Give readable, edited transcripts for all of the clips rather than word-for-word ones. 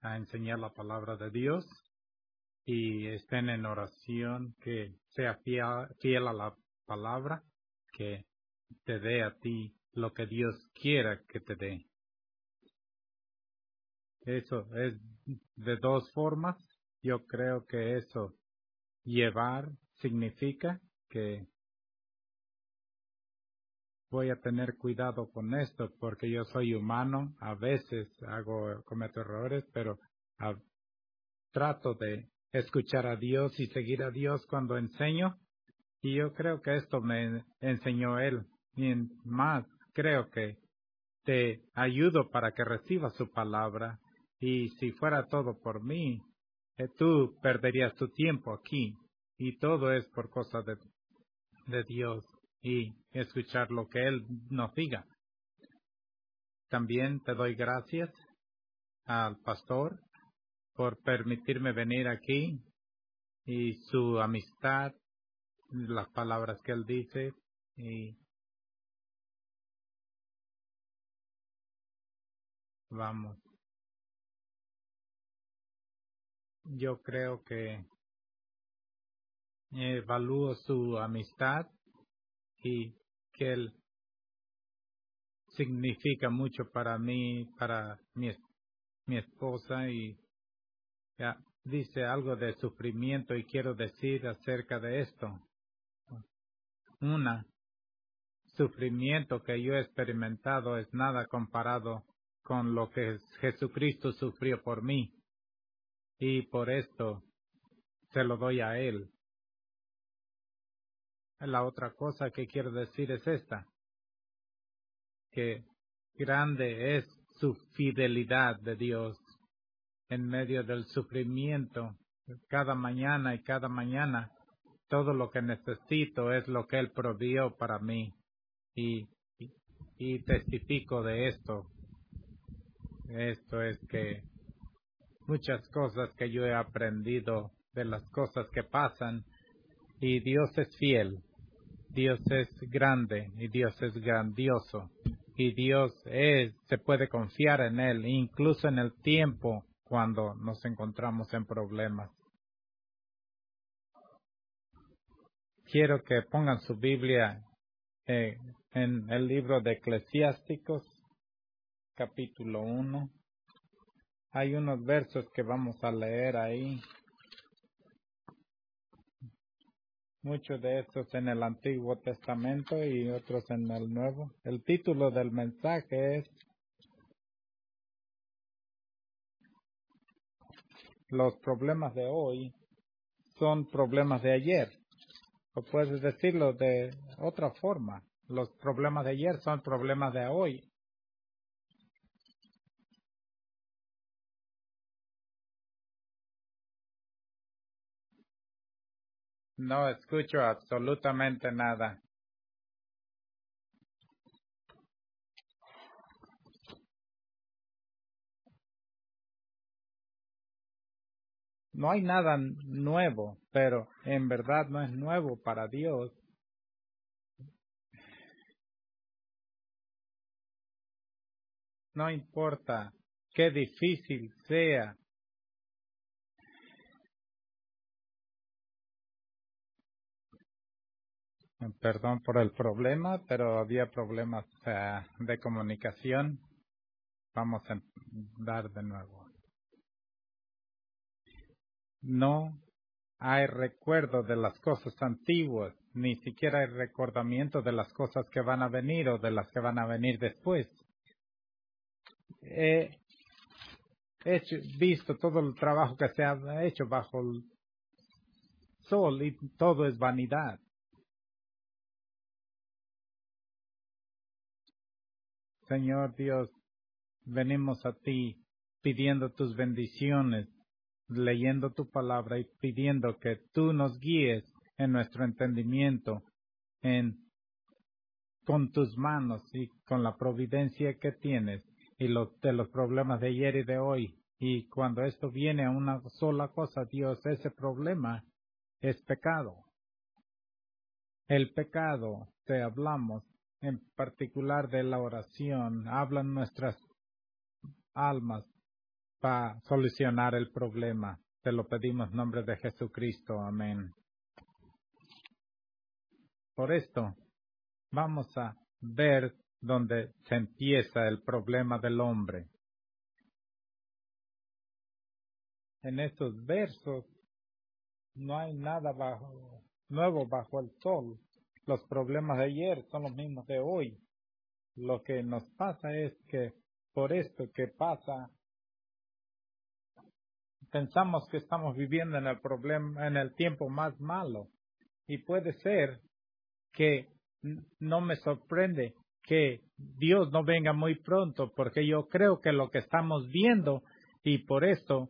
a enseñar la palabra de Dios y estén en oración, que sea fiel a la palabra, que te dé a ti lo que Dios quiera que te dé. Eso es de dos formas. Yo creo que eso, llevar, significa que voy a tener cuidado con esto porque yo soy humano. A veces cometo errores, pero trato de escuchar a Dios y seguir a Dios cuando enseño. Y yo creo que esto me enseñó Él. Y más, creo que te ayudo para que recibas su palabra. Y si fuera todo por mí, tú perderías tu tiempo aquí. Y todo es por cosas de Dios y escuchar lo que Él nos diga. También te doy gracias al pastor por permitirme venir aquí y su amistad, las palabras que él dice, y vamos. Yo creo que evalúo su amistad y que él significa mucho para mí, para mi esposa, y ya dice algo de sufrimiento y quiero decir acerca de esto. Sufrimiento que yo he experimentado es nada comparado con lo que Jesucristo sufrió por mí. Y por esto se lo doy a Él. La otra cosa que quiero decir es esta, que grande es su fidelidad de Dios en medio del sufrimiento. Cada mañana y cada mañana, todo lo que necesito es lo que Él proveyó para mí. Y testifico de esto. Esto es que muchas cosas que yo he aprendido de las cosas que pasan, y Dios es fiel, Dios es grande y Dios es grandioso, y Dios se puede confiar en Él, incluso en el tiempo cuando nos encontramos en problemas. Quiero que pongan su Biblia en el libro de Eclesiásticos, capítulo 1. Hay unos versos que vamos a leer ahí. Muchos de estos en el Antiguo Testamento y otros en el Nuevo. El título del mensaje es Los problemas de hoy son problemas de ayer. O puedes decirlo de otra forma. Los problemas de ayer son problemas de hoy. No escucho absolutamente nada. No hay nada nuevo, pero en verdad no es nuevo para Dios. No importa qué difícil sea. Perdón por el problema, pero había problemas de comunicación. Vamos a dar de nuevo. No hay recuerdo de las cosas antiguas, ni siquiera hay recordamiento de las cosas que van a venir o de las que van a venir después. He visto todo el trabajo que se ha hecho bajo el sol y todo es vanidad. Señor Dios, venimos a ti pidiendo tus bendiciones, leyendo tu palabra y pidiendo que tú nos guíes en nuestro entendimiento, con tus manos y con la providencia que tienes y de los problemas de ayer y de hoy. Y cuando esto viene a una sola cosa, Dios, ese problema es pecado. El pecado, te hablamos en particular de la oración, hablan nuestras almas para solucionar el problema. Te lo pedimos en nombre de Jesucristo. Amén. Por esto, vamos a ver dónde se empieza el problema del hombre. En estos versos no hay nada nuevo bajo el sol. Los problemas de ayer son los mismos de hoy. Lo que nos pasa es que por esto que pasa, pensamos que estamos viviendo en el tiempo más malo. Y puede ser que no me sorprende que Dios no venga muy pronto, porque yo creo que lo que estamos viendo, y por esto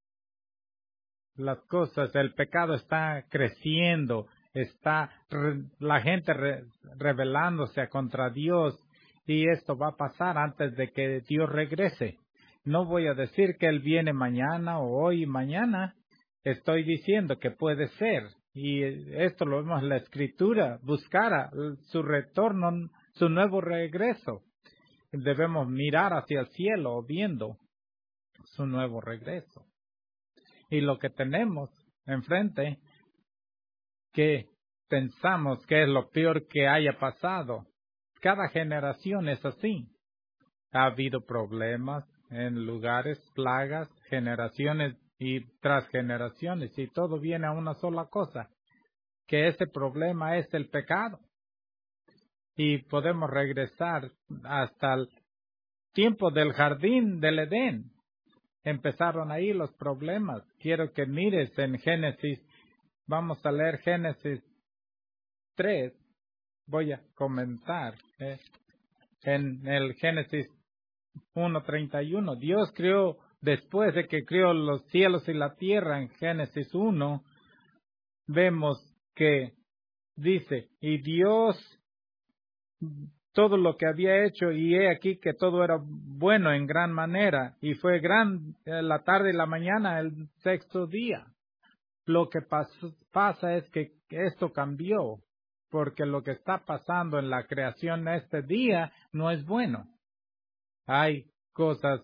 las cosas, el pecado está creciendo, la gente rebelándose contra Dios, y esto va a pasar antes de que Dios regrese. No voy a decir que Él viene mañana o hoy y mañana, estoy diciendo que puede ser, y esto lo vemos en la Escritura, buscar su retorno, su nuevo regreso. Debemos mirar hacia el cielo viendo su nuevo regreso. Y lo que tenemos enfrente, que pensamos que es lo peor que haya pasado. Cada generación es así. Ha habido problemas en lugares, plagas, generaciones y tras generaciones, y todo viene a una sola cosa, que ese problema es el pecado. Y podemos regresar hasta el tiempo del jardín del Edén. Empezaron ahí los problemas. Quiero que mires en Génesis. Vamos a leer Génesis 3. Voy a comentar en el Génesis 1:31. Dios creó, después de que creó los cielos y la tierra, en Génesis 1, vemos que dice, y Dios todo lo que había hecho, y he aquí que todo era bueno en gran manera, y fue gran la tarde y la mañana el sexto día. Lo que pasa es que esto cambió, porque lo que está pasando en la creación este día no es bueno. Hay cosas,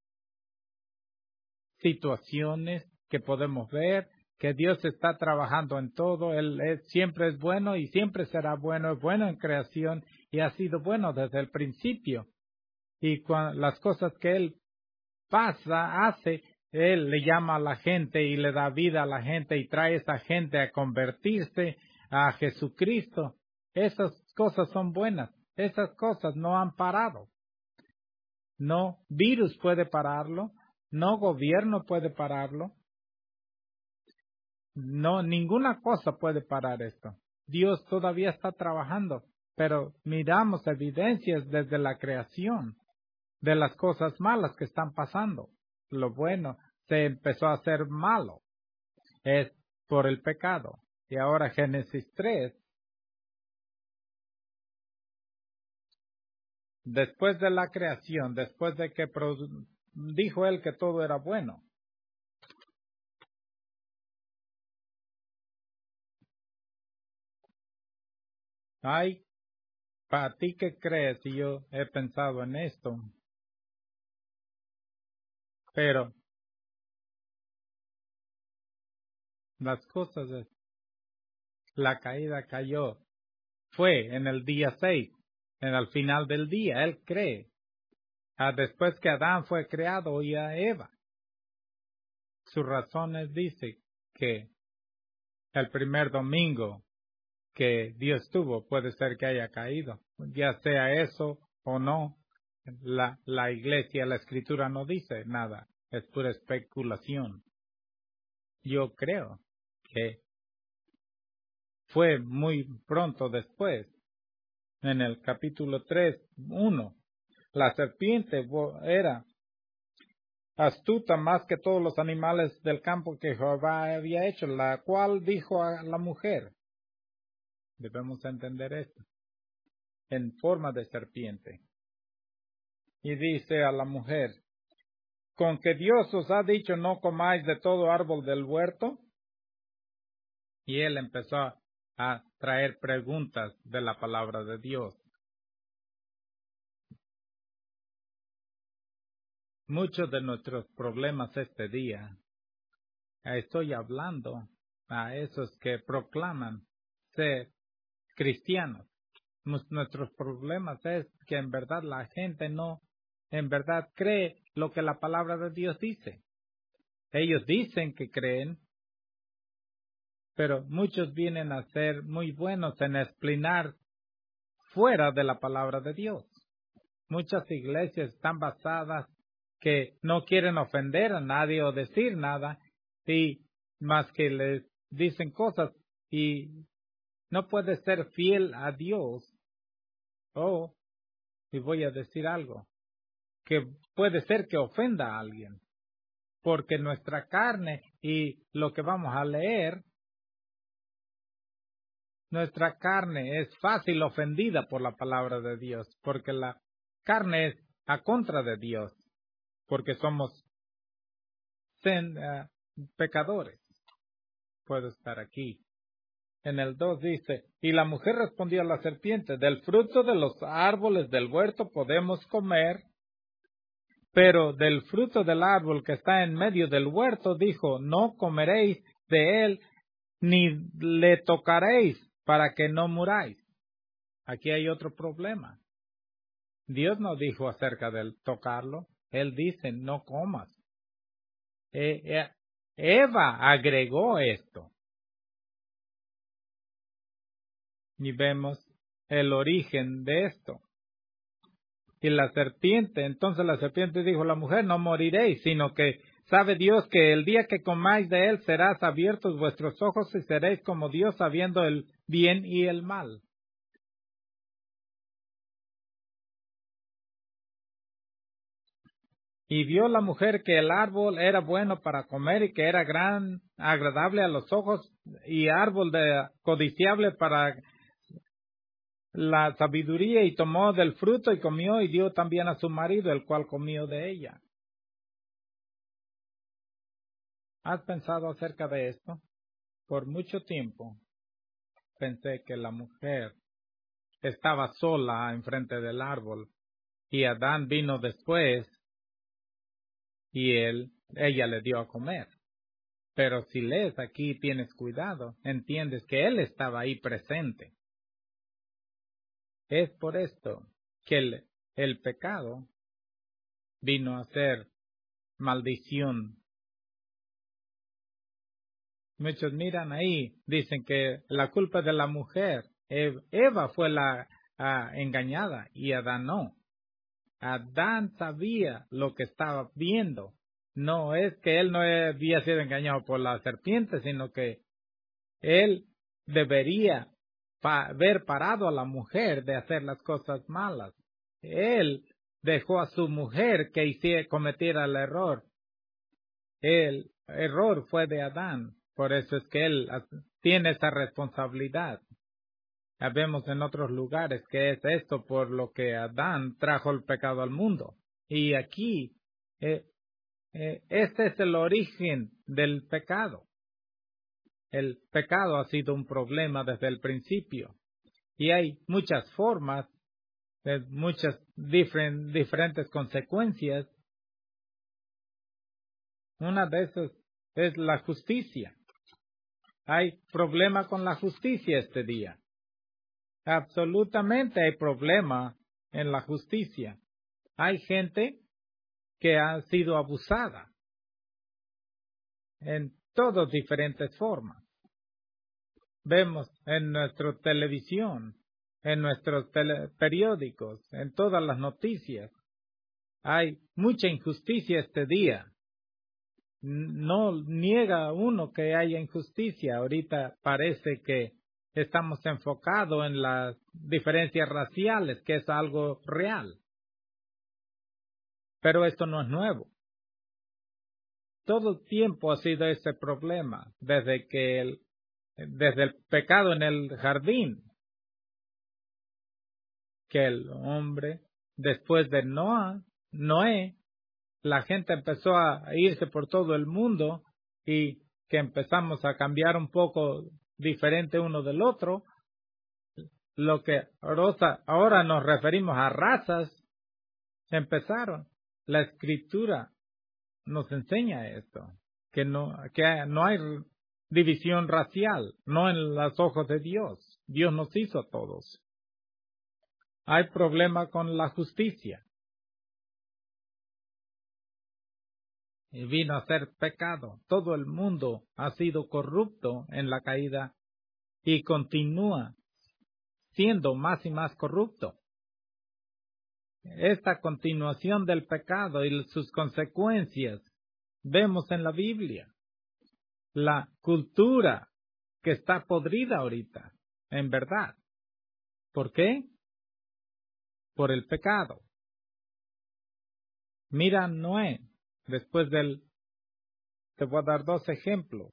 situaciones que podemos ver, que Dios está trabajando en todo. Él siempre es bueno y siempre será bueno, es bueno en creación y ha sido bueno desde el principio. Y las cosas que Él hace, Él le llama a la gente y le da vida a la gente y trae a esa gente a convertirse a Jesucristo. Esas cosas son buenas. Esas cosas no han parado. No virus puede pararlo. No gobierno puede pararlo. No, ninguna cosa puede parar esto. Dios todavía está trabajando, pero miramos evidencias desde la creación de las cosas malas que están pasando. Lo bueno se empezó a hacer malo. Es por el pecado. Y ahora Génesis 3. Después de la creación, después de que dijo Él que todo era bueno. Ay, ¿para ti qué crees? Y yo he pensado en esto. Pero las cosas, la caída cayó. Fue en el día 6, en el final del día, Él cree. Después que Adán fue creado y a Eva. Sus razones dice que el primer domingo que Dios tuvo puede ser que haya caído. Ya sea eso o no, la iglesia, la escritura no dice nada. Es pura especulación. Yo creo que fue muy pronto después. En el capítulo 3:1, la serpiente era astuta más que todos los animales del campo que Jehová había hecho, la cual dijo a la mujer, debemos entender esto, en forma de serpiente. Y dice a la mujer, ¿con que Dios os ha dicho no comáis de todo árbol del huerto? Y él empezó a traer preguntas de la palabra de Dios. muchos de nuestros problemas este día, estoy hablando a esos que proclaman ser cristianos. Nuestros problemas es que en verdad la gente no en verdad cree lo que la palabra de Dios dice. Ellos dicen que creen, pero muchos vienen a ser muy buenos en explicar fuera de la palabra de Dios. Muchas iglesias están basadas que no quieren ofender a nadie o decir nada, y más que les dicen cosas y no puede ser fiel a Dios. Y voy a decir algo, que puede ser que ofenda a alguien, porque nuestra carne y lo que vamos a leer, nuestra carne es fácil ofendida por la palabra de Dios, porque la carne es a contra de Dios, porque somos pecadores. Puedo estar aquí. En el 2 dice, y la mujer respondió a la serpiente, del fruto de los árboles del huerto podemos comer, pero del fruto del árbol que está en medio del huerto, dijo, no comeréis de él, ni le tocaréis, para que no muráis. Aquí hay otro problema. Dios no dijo acerca del tocarlo, Él dice, no comas. Eva agregó esto. Y vemos el origen de esto. Y la serpiente, entonces la serpiente dijo a la mujer, no moriréis, sino que sabe Dios que el día que comáis de él serás abiertos vuestros ojos y seréis como Dios sabiendo el bien y el mal. Y vio la mujer que el árbol era bueno para comer y que era agradable a los ojos y árbol codiciable para la sabiduría, y tomó del fruto y comió y dio también a su marido, el cual comió de ella. ¿Has pensado acerca de esto? Por mucho tiempo pensé que la mujer estaba sola enfrente del árbol y Adán vino después y ella le dio a comer. Pero si lees aquí, tienes cuidado, entiendes que él estaba ahí presente. Es por esto que el pecado vino a ser maldición. Muchos miran ahí, dicen que la culpa de la mujer, Eva fue la engañada y Adán no. Adán sabía lo que estaba viendo. No es que él no había sido engañado por la serpiente, sino que él debería haber parado a la mujer de hacer las cosas malas. Él dejó a su mujer que cometiera el error. El error fue de Adán. Por eso es que él tiene esa responsabilidad. Vemos en otros lugares que es esto por lo que Adán trajo el pecado al mundo. Y aquí, este es el origen del pecado. El pecado ha sido un problema desde el principio. Y hay muchas formas, muchas diferentes consecuencias. Una de esas es la justicia. Hay problema con la justicia este día. Absolutamente hay problema en la justicia. Hay gente que ha sido abusada en todas diferentes formas. Vemos en nuestra televisión, en nuestros periódicos, en todas las noticias. Hay mucha injusticia este día. No niega uno que haya injusticia. Ahorita parece que estamos enfocados en las diferencias raciales, que es algo real. Pero esto no es nuevo. Todo el tiempo ha sido ese problema, desde el pecado en el jardín, que el hombre, después de Noé, la gente empezó a irse por todo el mundo y que empezamos a cambiar un poco diferente uno del otro. Lo que ahora nos referimos a razas, empezaron. La Escritura nos enseña esto, que no hay división racial, no en los ojos de Dios. Dios nos hizo a todos. Hay problema con la justicia. Y vino a ser pecado. Todo el mundo ha sido corrupto en la caída y continúa siendo más y más corrupto. Esta continuación del pecado y sus consecuencias vemos en la Biblia. La cultura que está podrida ahorita, en verdad. ¿Por qué? Por el pecado. Mira Noé, te voy a dar 2 ejemplos.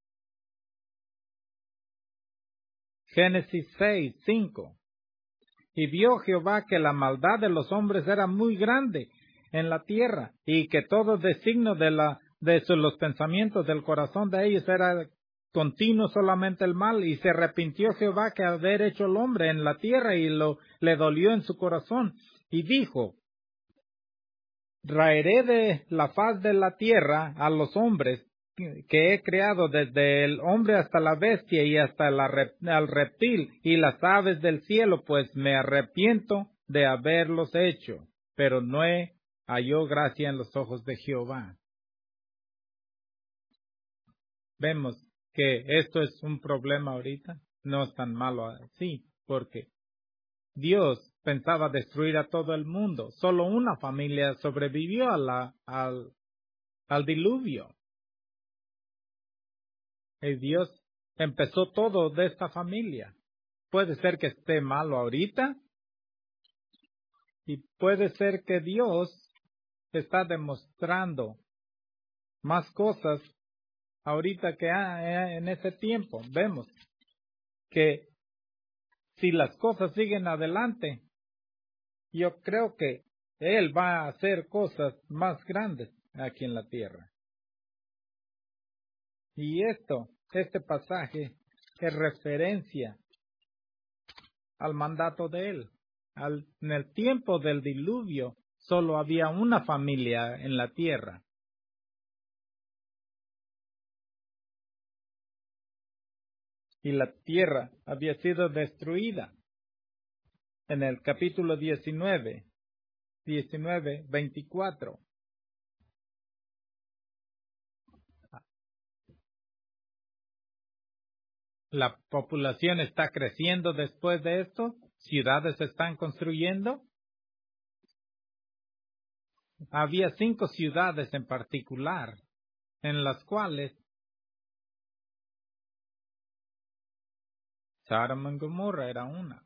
Génesis 6:5. Y vio Jehová que la maldad de los hombres era muy grande en la tierra, y que todo designio de los pensamientos del corazón de ellos era continuo solamente el mal, y se arrepintió Jehová que haber hecho el hombre en la tierra, y le dolió en su corazón, y dijo: raeré de la faz de la tierra a los hombres que he creado, desde el hombre hasta la bestia y hasta al reptil y las aves del cielo, pues me arrepiento de haberlos hecho. Pero Noé halló gracia en los ojos de Jehová. Vemos que esto es un problema ahorita. No es tan malo así, porque Dios pensaba destruir a todo el mundo. Solo una familia sobrevivió al diluvio. Y Dios empezó todo de esta familia. Puede ser que esté malo ahorita, y puede ser que Dios está demostrando más cosas ahorita que en ese tiempo. Vemos que si las cosas siguen adelante, yo creo que Él va a hacer cosas más grandes aquí en la tierra. Y este pasaje es referencia al mandato de Él. En el tiempo del diluvio, solo había una familia en la tierra. Y la tierra había sido destruida. En el capítulo 24. La población está creciendo después de esto. Ciudades se están construyendo. Había 5 ciudades en particular, en las cuales Sodoma y Gomorra era una.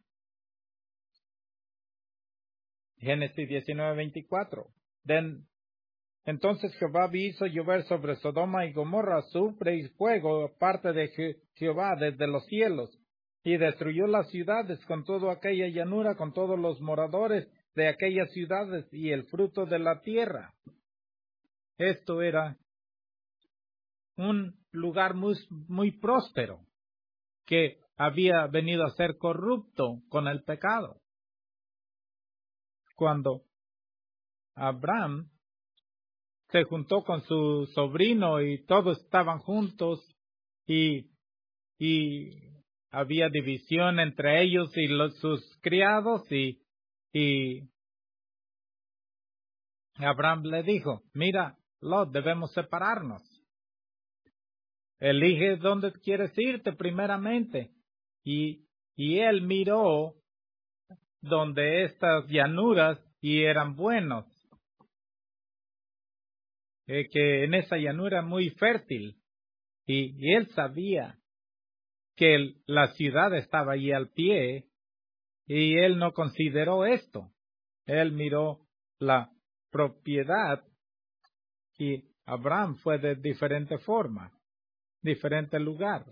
Génesis 19:24. Entonces Jehová hizo llover sobre Sodoma y Gomorra azufre y fuego, parte de Jehová desde los cielos, y destruyó las ciudades con toda aquella llanura, con todos los moradores de aquellas ciudades y el fruto de la tierra. Esto era un lugar muy, muy próspero, que había venido a ser corrupto con el pecado. Cuando Abraham se juntó con su sobrino y todos estaban juntos, y había división entre ellos y sus criados, y Abraham le dijo: mira, Lot, debemos separarnos. Elige dónde quieres irte primeramente. Y él miró donde estas llanuras y eran buenos, que en esa llanura muy fértil, y él sabía que la ciudad estaba allí al pie, y él no consideró esto. Él miró la propiedad, y Abraham fue de diferente forma, diferente lugar.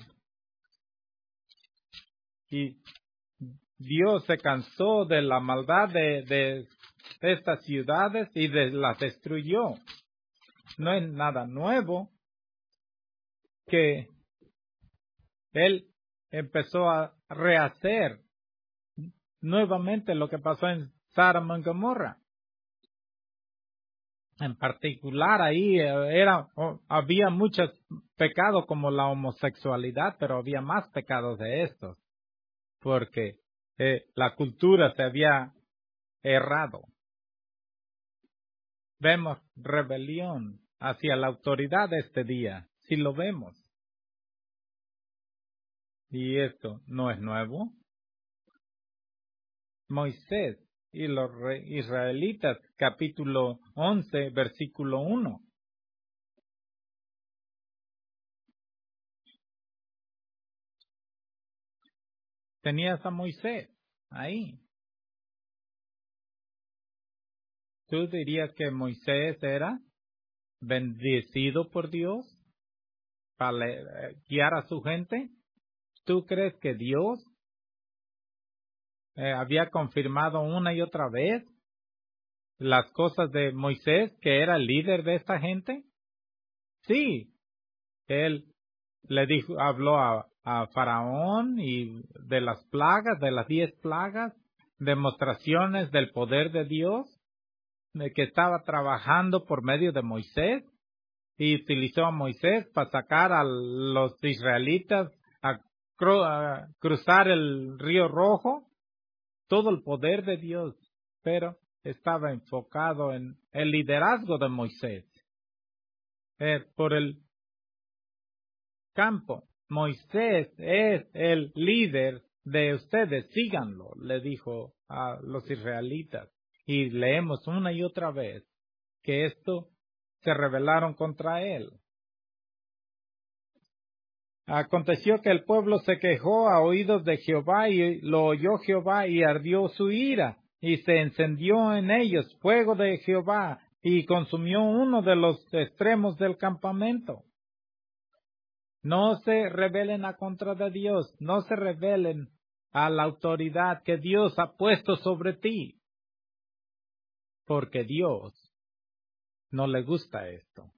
Y Dios se cansó de la maldad de estas ciudades y las destruyó. No es nada nuevo que Él empezó a rehacer nuevamente lo que pasó en Sodoma y Gomorra. En particular ahí había muchos pecados como la homosexualidad, pero había más pecados de estos, porque la cultura se había errado. Vemos rebelión hacia la autoridad de este día, si lo vemos. Y esto no es nuevo. Moisés y los israelitas, capítulo 11, versículo 1. Tenías a Moisés ahí. ¿Tú dirías que Moisés era bendecido por Dios para guiar a su gente? ¿Tú crees que Dios había confirmado una y otra vez las cosas de Moisés, que era el líder de esta gente? Sí, él le dijo, habló a Faraón y de las plagas, de las 10 plagas, demostraciones del poder de Dios, de que estaba trabajando por medio de Moisés, y utilizó a Moisés para sacar a los israelitas a cruzar el río Rojo, todo el poder de Dios, pero estaba enfocado en el liderazgo de Moisés. Por el campo, Moisés es el líder de ustedes, síganlo, le dijo a los israelitas. Y leemos una y otra vez que esto se rebelaron contra él. Aconteció que el pueblo se quejó a oídos de Jehová, y lo oyó Jehová, y ardió su ira, y se encendió en ellos fuego de Jehová, y consumió uno de los extremos del campamento. No se rebelen a contra de Dios, no se rebelen a la autoridad que Dios ha puesto sobre ti, porque Dios no le gusta esto.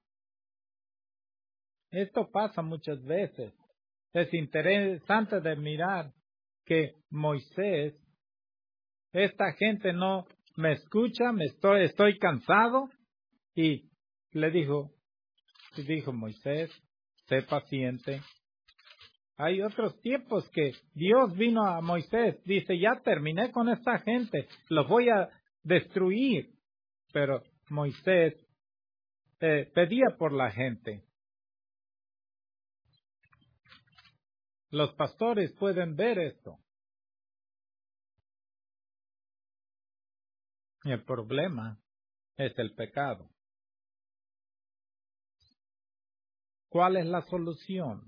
Esto pasa muchas veces. Es interesante de mirar que Moisés, esta gente no me escucha, estoy cansado, y le dijo Moisés, sé paciente. Hay otros tiempos que Dios vino a Moisés, dice, ya terminé con esta gente, los voy a destruir. Pero Moisés pedía por la gente. Los pastores pueden ver esto. Y el problema es el pecado. ¿Cuál es la solución?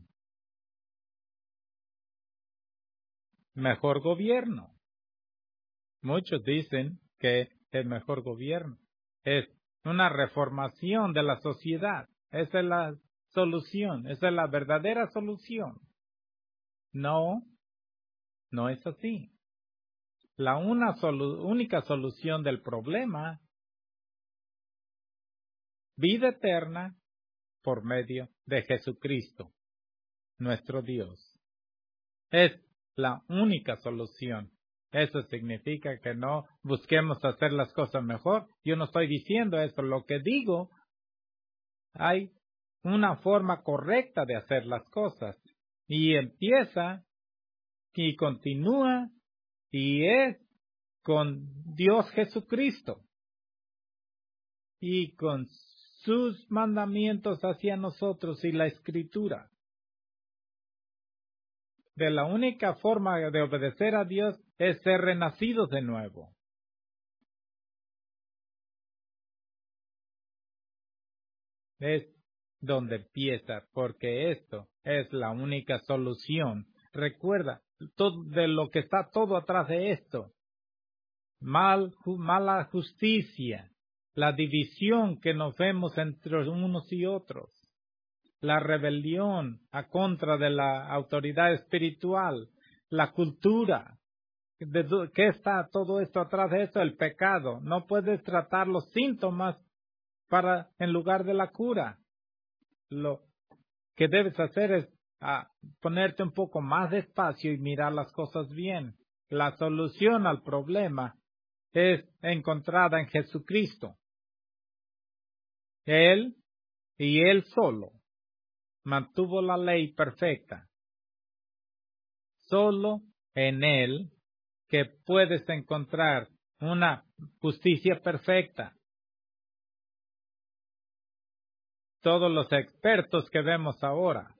Mejor gobierno. Muchos dicen que el mejor gobierno es una reformación de la sociedad. Esa es la solución, esa es la verdadera solución. No, no es así. La única solución del problema, vida eterna por medio de Jesucristo, nuestro Dios. Es la única solución. Eso significa que no busquemos hacer las cosas mejor. Yo no estoy diciendo eso. Lo que digo, hay una forma correcta de hacer las cosas. Y empieza y continúa y es con Dios Jesucristo y con sus mandamientos hacia nosotros y la Escritura. De la única forma de obedecer a Dios es ser renacidos de nuevo. Es donde empieza, porque esto es la única solución. Recuerda, todo de lo que está todo atrás de esto. Mala justicia, la división que nos vemos entre unos y otros, la rebelión a contra de la autoridad espiritual, la cultura. ¿Qué está todo esto atrás de esto? El pecado. No puedes tratar los síntomas en lugar de la cura. Lo que debes hacer es ponerte un poco más despacio y mirar las cosas bien. La solución al problema es encontrada en Jesucristo. Él y Él solo mantuvo la ley perfecta. Solo en Él que puedes encontrar una justicia perfecta. Todos los expertos que vemos ahora,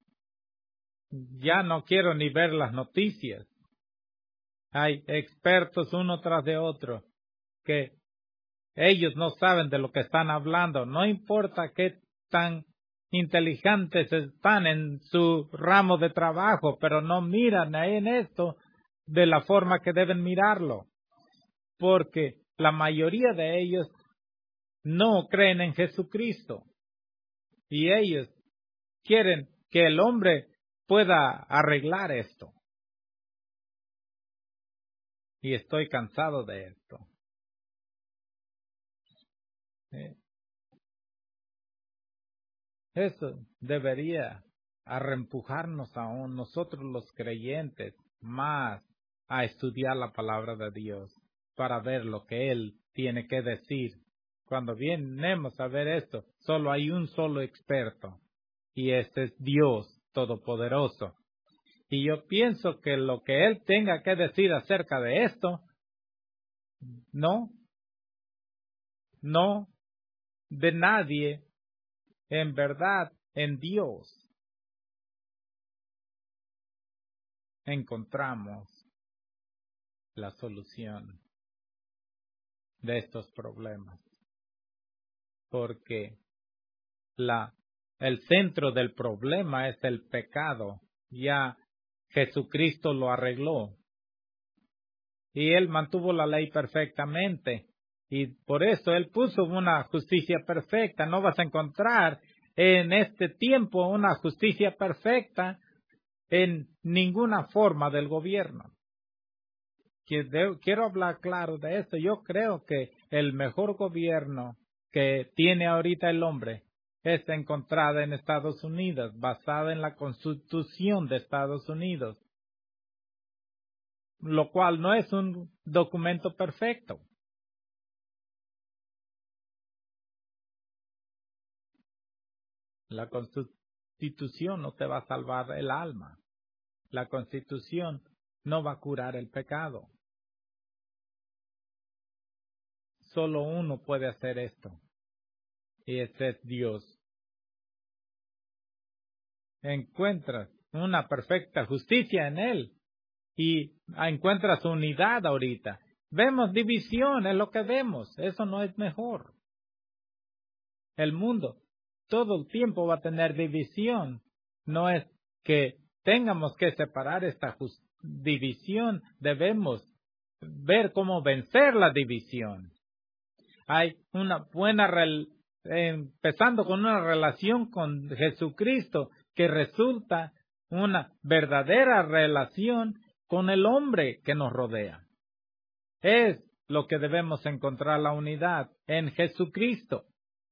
ya no quiero ni ver las noticias. Hay expertos uno tras de otro que ellos no saben de lo que están hablando. No importa qué tan inteligentes están en su ramo de trabajo, pero no miran en esto de la forma que deben mirarlo. Porque la mayoría de ellos no creen en Jesucristo. Y ellos quieren que el hombre pueda arreglar esto. Y estoy cansado de esto. Eso debería reempujarnos aún nosotros los creyentes más a estudiar la palabra de Dios para ver lo que Él tiene que decir. Cuando venimos a ver esto, solo hay un solo experto y este es Dios Todopoderoso. Y yo pienso que lo que Él tenga que decir acerca de esto, no de nadie, en verdad, en Dios encontramos la solución de estos problemas. Porque el centro del problema es el pecado. Ya Jesucristo lo arregló. Y Él mantuvo la ley perfectamente. Y por eso Él puso una justicia perfecta. No vas a encontrar en este tiempo una justicia perfecta en ninguna forma del gobierno. Quiero hablar claro de esto. Yo creo que el mejor gobierno que tiene ahorita el hombre es encontrada en Estados Unidos, basada en la Constitución de Estados Unidos, lo cual no es un documento perfecto. La Constitución no te va a salvar el alma. La Constitución no va a curar el pecado. Solo uno puede hacer esto, y ese es Dios. Encuentras una perfecta justicia en Él y encuentras unidad ahorita. Vemos división, es lo que vemos. Eso no es mejor. El mundo todo el tiempo va a tener división. No es que tengamos que separar esta división. Debemos ver cómo vencer la división. Hay una buena empezando con una relación con Jesucristo que resulta una verdadera relación con el hombre que nos rodea. Es lo que debemos encontrar la unidad en Jesucristo.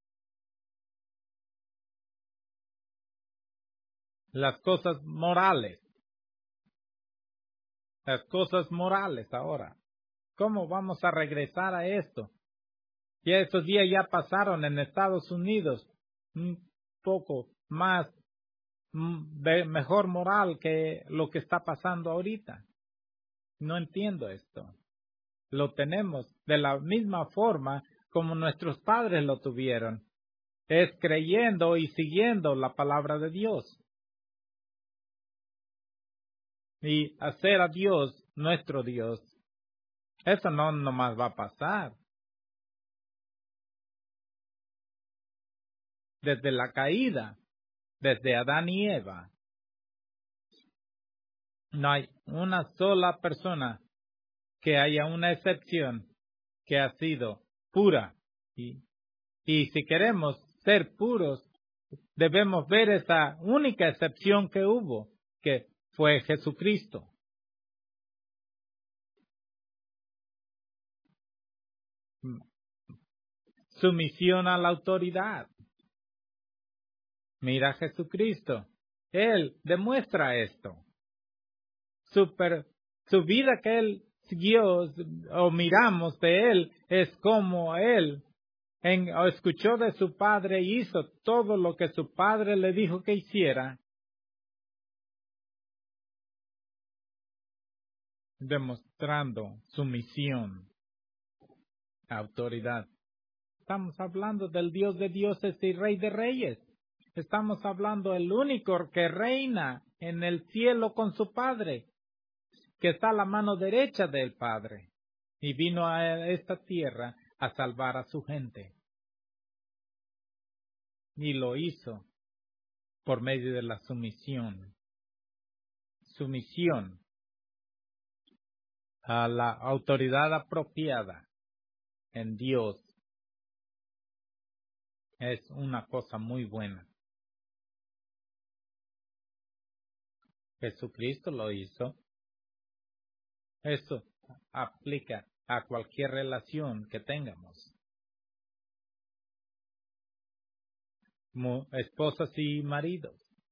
Las cosas morales ahora. ¿Cómo vamos a regresar a esto? Ya estos días ya pasaron en Estados Unidos, un poco más mejor moral que lo que está pasando ahorita. No entiendo esto. Lo tenemos de la misma forma como nuestros padres lo tuvieron. Es creyendo y siguiendo la palabra de Dios. Y hacer a Dios nuestro Dios. Eso no nomás va a pasar. Desde la caída, desde Adán y Eva, no hay una sola persona que haya una excepción que ha sido pura. Y si queremos ser puros, debemos ver esa única excepción que hubo, que fue Jesucristo. Sumisión a la autoridad. Mira a Jesucristo. Él demuestra esto. Su vida que Él siguió o miramos de Él es como Él escuchó de su padre y hizo todo lo que su padre le dijo que hiciera, demostrando sumisión, autoridad. Estamos hablando del Dios de dioses y Rey de reyes. Estamos hablando del único que reina en el cielo con su Padre, que está a la mano derecha del Padre, y vino a esta tierra a salvar a su gente. Y lo hizo por medio de la sumisión. Sumisión a la autoridad apropiada en Dios es una cosa muy buena. Jesucristo lo hizo. Eso aplica a cualquier relación que tengamos. Esposas y maridos,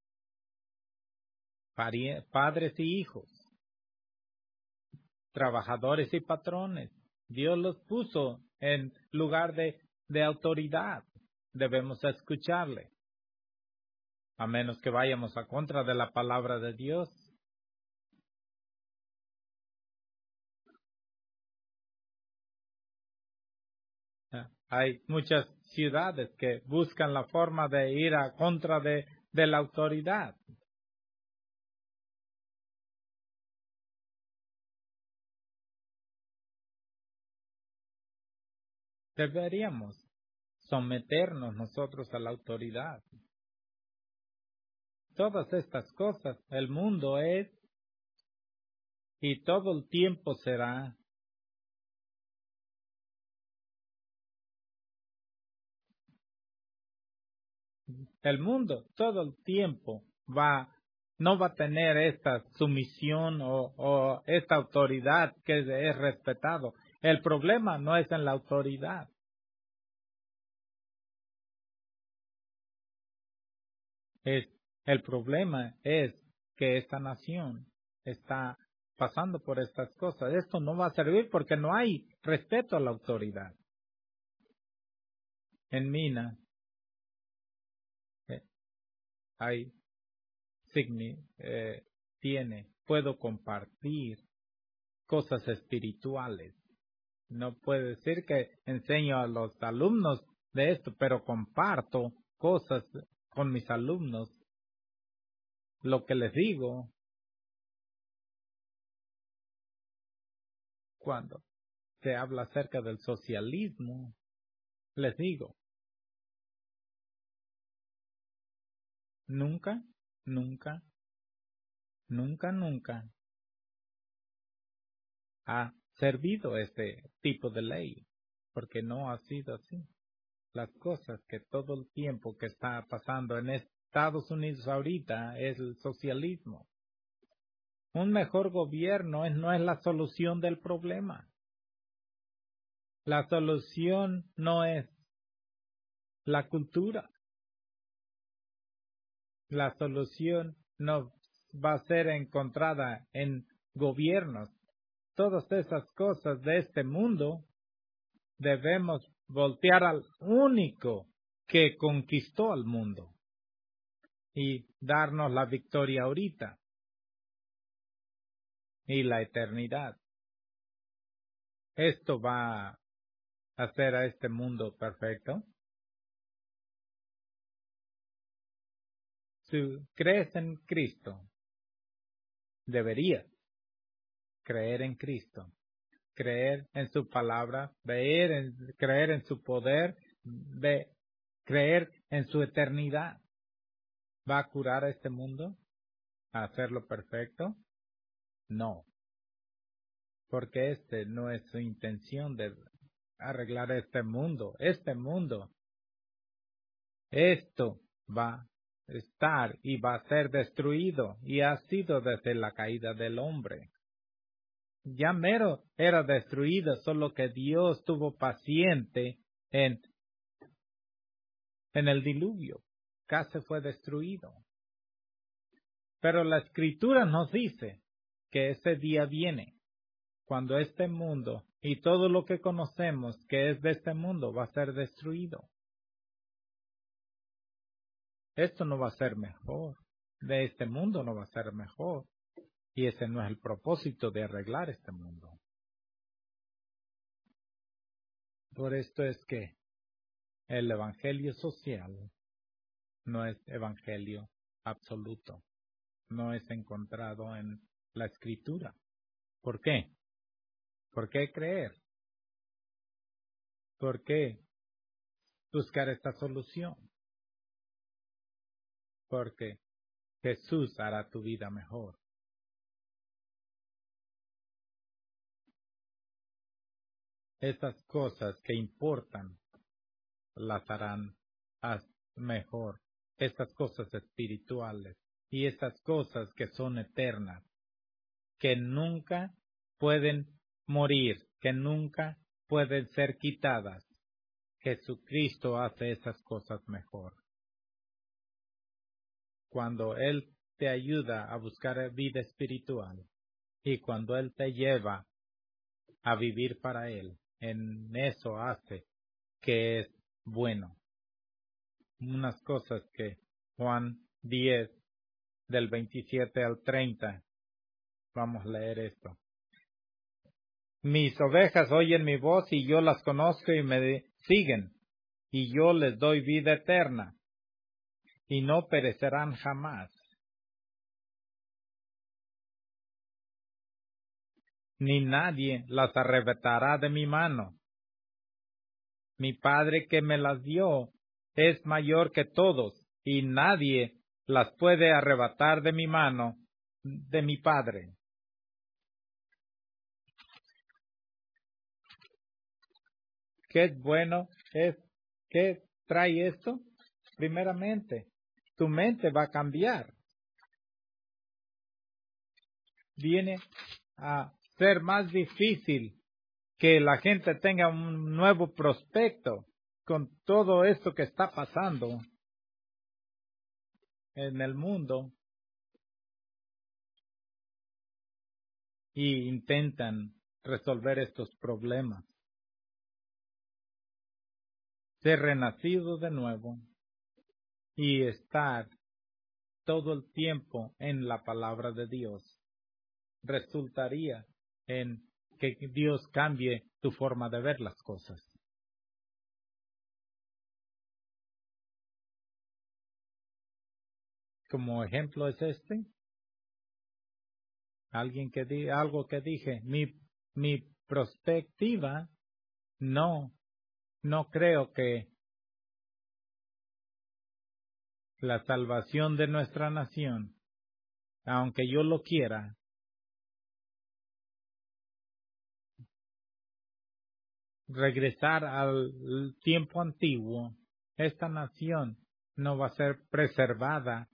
padres y hijos, trabajadores y patrones. Dios los puso en lugar de autoridad. Debemos escucharle, a menos que vayamos a contra de la palabra de Dios. Hay muchas ciudades que buscan la forma de ir a contra de la autoridad. Deberíamos someternos nosotros a la autoridad. Todas estas cosas, el mundo es y todo el tiempo será. El mundo todo el tiempo no va a tener esta sumisión o esta autoridad que es respetado. El problema no es en la autoridad. El problema es que esta nación está pasando por estas cosas. Esto no va a servir porque no hay respeto a la autoridad. En Mina hay puedo compartir cosas espirituales. No puedo decir que enseño a los alumnos de esto, pero comparto cosas con mis alumnos. Lo que les digo cuando se habla acerca del socialismo, les digo, nunca ha servido este tipo de ley, porque no ha sido así. Las cosas que todo el tiempo que está pasando en Estados Unidos ahorita es el socialismo. Un mejor gobierno no es la solución del problema. La solución no es la cultura. La solución no va a ser encontrada en gobiernos. Todas esas cosas de este mundo debemos voltear al único que conquistó al mundo y darnos la victoria ahorita y la eternidad. Esto va a hacer a este mundo perfecto. Si crees en Cristo, deberías creer en Cristo, creer en su palabra, creer en su poder, creer en su eternidad. ¿Va a curar a este mundo? ¿A hacerlo perfecto? No, porque no es su intención de arreglar este mundo. Esto va a estar y va a ser destruido y ha sido desde la caída del hombre. Ya mero era destruido, solo que Dios tuvo paciente en el diluvio. Casi fue destruido. Pero la Escritura nos dice que ese día viene, cuando este mundo Y todo lo que conocemos que es de este mundo va a ser destruido. Esto no va a ser mejor. De este mundo no va a ser mejor. Y ese no es el propósito de arreglar este mundo. Por esto es que el evangelio social no es evangelio absoluto. No es encontrado en la escritura. ¿Por qué? ¿Por qué creer? ¿Por qué buscar esta solución? Porque Jesús hará tu vida mejor. Estas cosas que importan las harán mejor. Estas cosas espirituales y estas cosas que son eternas, que nunca pueden morir, que nunca pueden ser quitadas. Jesucristo hace esas cosas mejor. Cuando Él te ayuda a buscar vida espiritual y cuando Él te lleva a vivir para Él, en eso hace que es bueno. Unas cosas que Juan 10, del 27 al 30, vamos a leer esto. Mis ovejas oyen mi voz y yo las conozco y me siguen, y yo les doy vida eterna, y no perecerán jamás, ni nadie las arrebatará de mi mano. Mi Padre que me las dio es mayor que todos, y nadie las puede arrebatar de mi mano, de mi Padre. ¿Qué es bueno? ¿Qué trae esto? Primeramente, tu mente va a cambiar. Viene a ser más difícil que la gente tenga un nuevo prospecto con todo esto que está pasando en el mundo y intentan resolver estos problemas. Ser renacido de nuevo y estar todo el tiempo en la palabra de Dios resultaría en que Dios cambie tu forma de ver las cosas. Como ejemplo es algo que dije, mi perspectiva no creo que la salvación de nuestra nación, aunque yo lo quiera, regresar al tiempo antiguo, esta nación no va a ser preservada.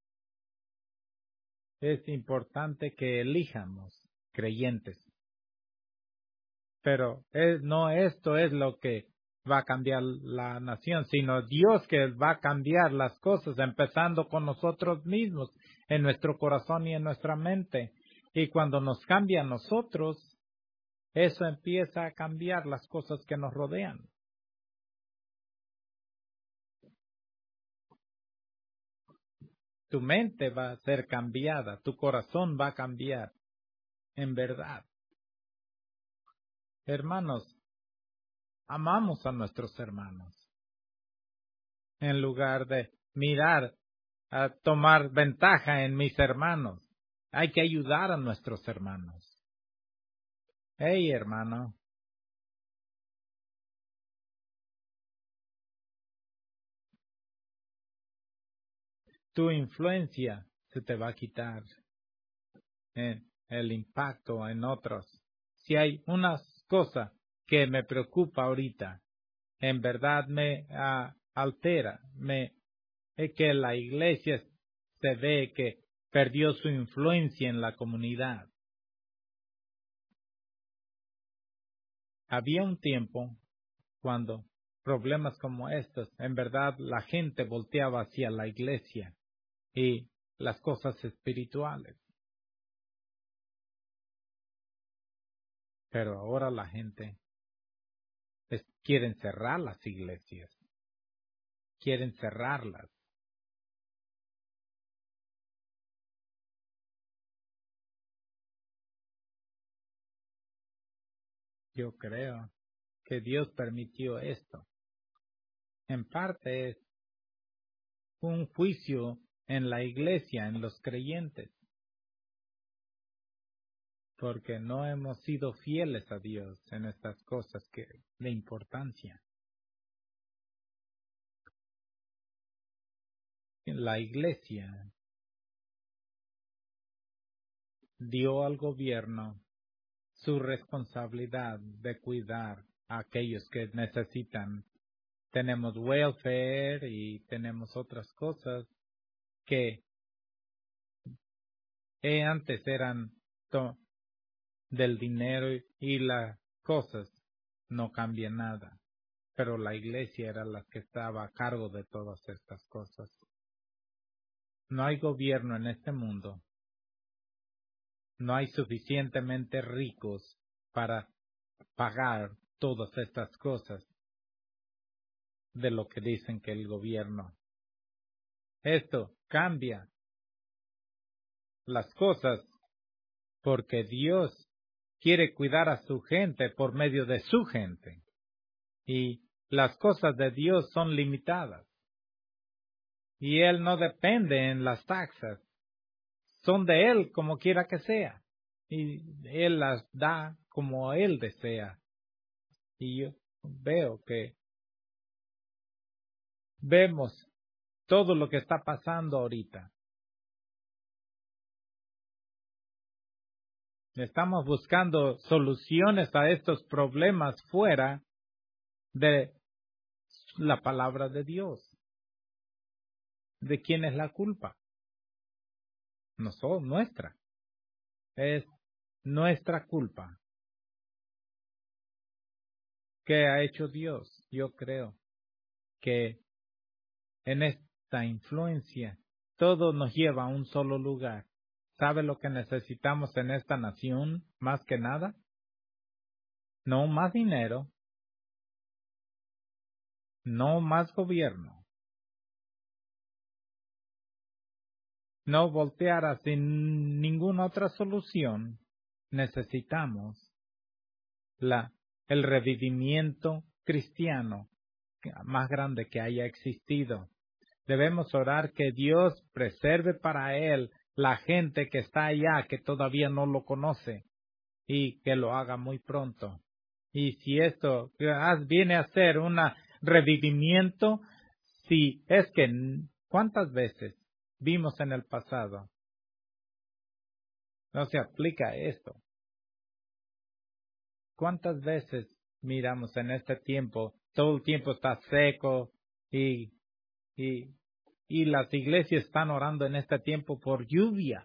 Es importante que elijamos creyentes. Pero no esto es lo que va a cambiar la nación, sino Dios que va a cambiar las cosas, empezando con nosotros mismos, en nuestro corazón y en nuestra mente. Y cuando nos cambia a nosotros, eso empieza a cambiar las cosas que nos rodean. Tu mente va a ser cambiada, tu corazón va a cambiar, en verdad. Hermanos, amamos a nuestros hermanos, en lugar de mirar a tomar ventaja en mis hermanos. Hay que ayudar a nuestros hermanos. Hey, hermano, tu influencia se te va a quitar en el impacto en otros. Si hay una cosa que me preocupa ahorita, en verdad me altera, es que la iglesia se ve que perdió su influencia en la comunidad. Había un tiempo cuando problemas como estos, en verdad la gente volteaba hacia la iglesia y las cosas espirituales. Pero ahora la gente quieren cerrar las iglesias. Quieren cerrarlas. Yo creo que Dios permitió esto. En parte es un juicio en la iglesia, en los creyentes, porque no hemos sido fieles a Dios en estas cosas de importancia. La iglesia dio al gobierno su responsabilidad de cuidar a aquellos que necesitan. Tenemos welfare y tenemos otras cosas que antes eran del dinero y las cosas no cambian nada. Pero la iglesia era la que estaba a cargo de todas estas cosas. No hay gobierno en este mundo. No hay suficientemente ricos para pagar todas estas cosas de lo que dicen que el gobierno. Esto cambia las cosas porque Dios quiere cuidar a su gente por medio de su gente. Y las cosas de Dios son limitadas. Y Él no depende en las taxas. Son de Él como quiera que sea. Y Él las da como Él desea. Y yo vemos todo lo que está pasando ahorita. Estamos buscando soluciones a estos problemas fuera de la palabra de Dios. ¿De quién es la culpa? No son nuestra. Es nuestra culpa. ¿Qué ha hecho Dios? Yo creo que en esta influencia todo nos lleva a un solo lugar. ¿Sabe lo que necesitamos en esta nación más que nada? No más dinero, no más gobierno, no voltear así ninguna otra solución. Necesitamos el revivimiento cristiano más grande que haya existido. Debemos orar que Dios preserve para Él la gente que está allá, que todavía no lo conoce, y que lo haga muy pronto. Y si esto viene a ser un revivimiento, si es que, ¿cuántas veces vimos en el pasado? No se aplica esto. ¿Cuántas veces miramos en este tiempo? Todo el tiempo está seco y las iglesias están orando en este tiempo por lluvia.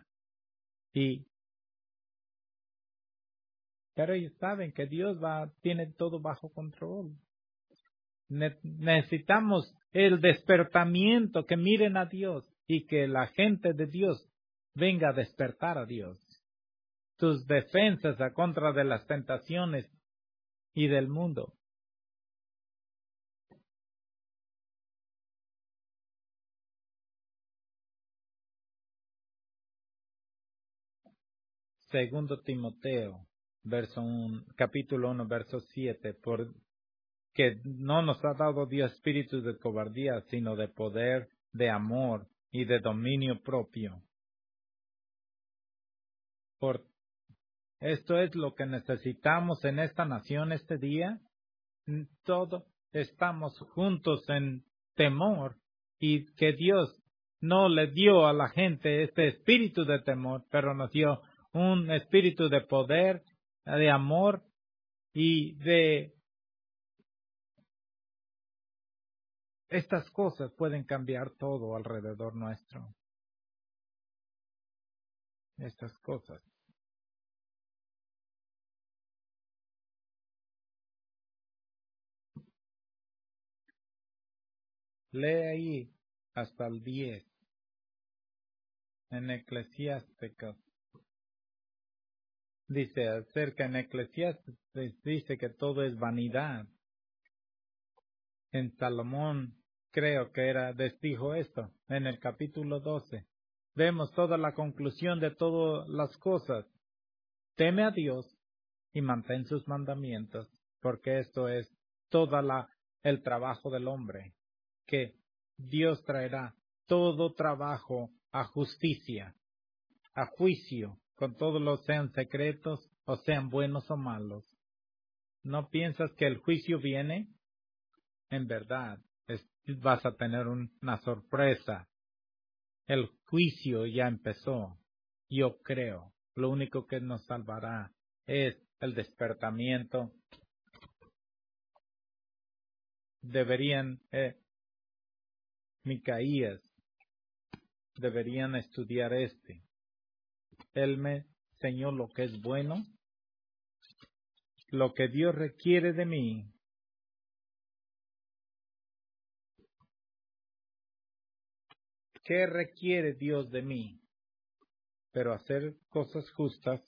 Pero ellos saben que Dios tiene todo bajo control. Necesitamos el despertamiento, que miren a Dios y que la gente de Dios venga a despertar a Dios. Tus defensas a contra de las tentaciones y del mundo. Segundo Timoteo, capítulo 1, verso 7, porque no nos ha dado Dios espíritu de cobardía, sino de poder, de amor y de dominio propio. Esto es lo que necesitamos en esta nación este día. Todos estamos juntos en temor y que Dios no le dio a la gente este espíritu de temor, pero nos dio un espíritu de poder, de amor y de estas cosas pueden cambiar todo alrededor nuestro. Estas cosas. Lee ahí hasta el 10 en Eclesiásticos. Dice acerca en Eclesiastes, dice que todo es vanidad. En Salomón, creo que dijo esto, en el capítulo 12. Vemos toda la conclusión de todas las cosas. Teme a Dios y mantén sus mandamientos, porque esto es el trabajo del hombre, que Dios traerá todo trabajo a justicia, a juicio, con todos los sean secretos o sean buenos o malos. ¿No piensas que el juicio viene? En verdad, vas a tener una sorpresa. El juicio ya empezó. Yo creo. Lo único que nos salvará es el despertamiento. Deberían, Micaías, deberían estudiar Él me enseñó lo que es bueno, lo que Dios requiere de mí. ¿Qué requiere Dios de mí? Pero hacer cosas justas,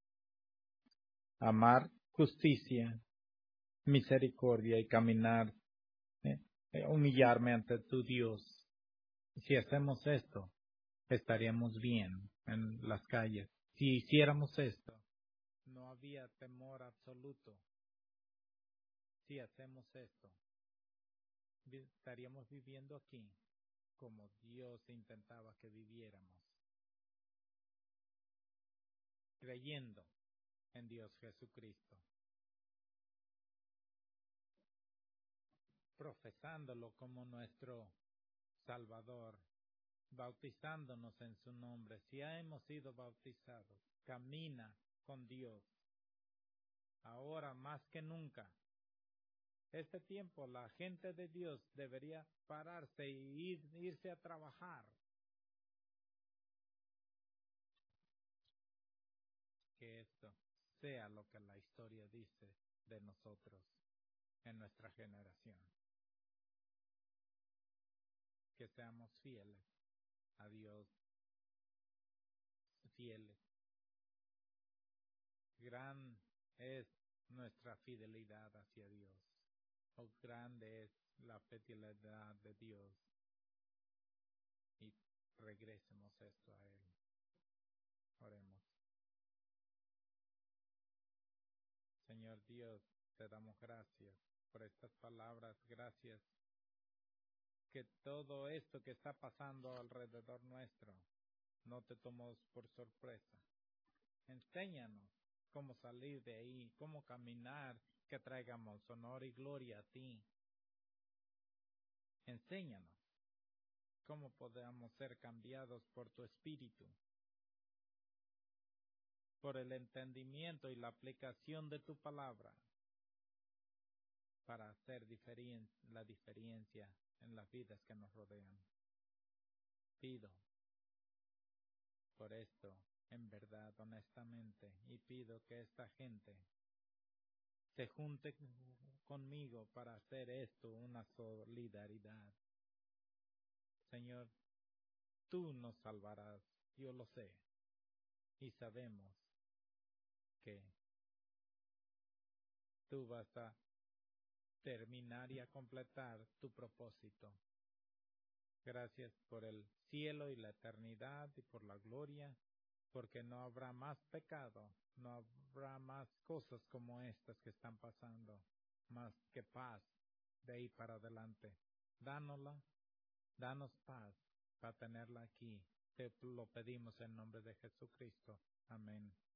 amar justicia, misericordia y caminar, humillarme ante tu Dios. Si hacemos esto, estaríamos bien en las calles. Si hiciéramos esto, no había temor absoluto. Si hacemos esto, estaríamos viviendo aquí como Dios intentaba que viviéramos, creyendo en Dios Jesucristo, profesándolo como nuestro Salvador, bautizándonos en su nombre. Si ya hemos sido bautizados, camina con Dios. Ahora más que nunca, este tiempo la gente de Dios debería pararse y irse a trabajar. Que esto sea lo que la historia dice de nosotros en nuestra generación. Que seamos fieles a Dios, fieles. Gran es nuestra fidelidad hacia Dios. Oh, grande es la fidelidad de Dios. Y regresemos esto a Él. Oremos. Señor Dios, te damos gracias por estas palabras. Gracias que todo esto que está pasando alrededor nuestro no te tomó por sorpresa. Enséñanos cómo salir de ahí, cómo caminar, que traigamos honor y gloria a ti. Enséñanos cómo podamos ser cambiados por tu Espíritu, por el entendimiento y la aplicación de tu palabra, para hacer la diferencia en las vidas que nos rodean. Pido por esto, en verdad, honestamente, y pido que esta gente se junte conmigo para hacer esto una solidaridad. Señor, tú nos salvarás, yo lo sé, y sabemos que tú vas a terminar y a completar tu propósito. Gracias por el cielo y la eternidad y por la gloria, porque no habrá más pecado, no habrá más cosas como estas que están pasando, más que paz de ahí para adelante. Danos paz para tenerla aquí. Te lo pedimos en nombre de Jesucristo. Amén.